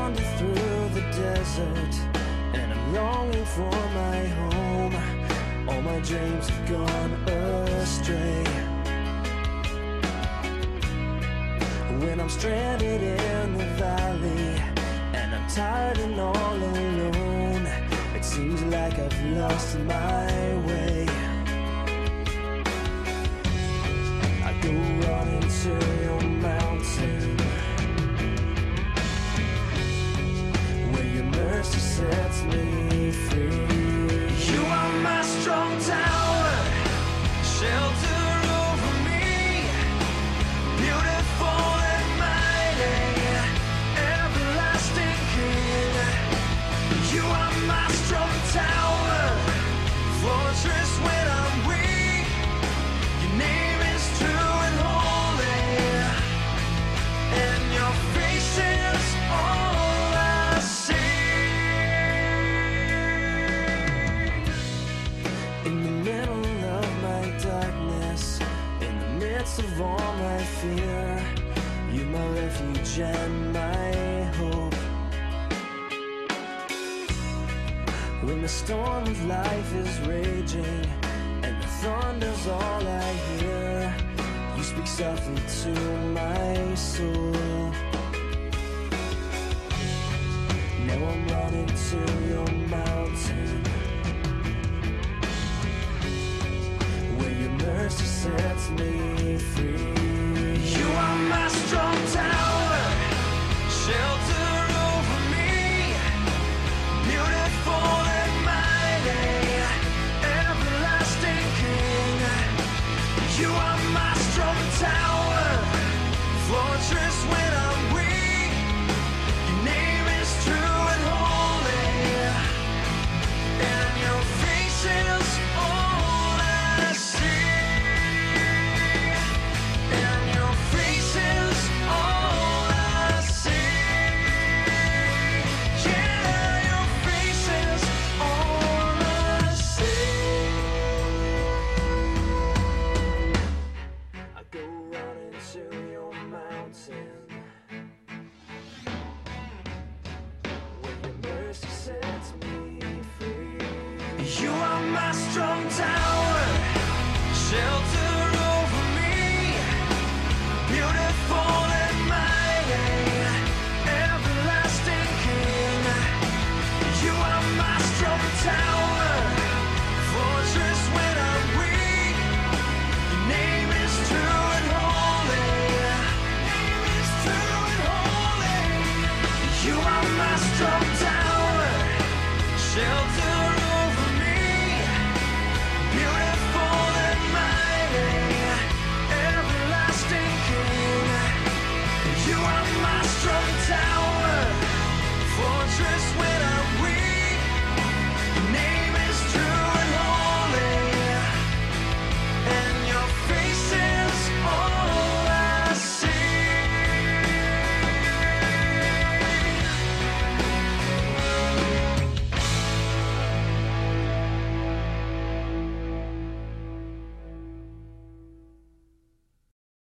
wander through the desert, and I'm longing for my home. All my dreams have gone astray. When I'm stranded in the valley, and I'm tired and all alone, it seems like I've lost my way. I go running to your mountain, where your mercy sets me free. You are my strong tower, shelter over me, beautiful and mighty, everlasting King. You are my strong tower, fortress when I'm weak. Your name is true and holy, and your face is all I see. In the middle of my darkness, in the midst of all my fear, you're my refuge and my hope. When the storm of life is raging and the thunder's all I hear, you speak softly to my soul. Now I'm running to your mountain, where your mercy sets me free. You are my strong tower, shelter over me, beautiful and mighty, everlasting King. You are my strong tower, fortress when I'm weak. Your name is true and holy, and your face is all I see. And your face is all I see. Yeah, your face is all I see. I go running to your mountain, where your mercy sets me free. You are my strong tower, shelter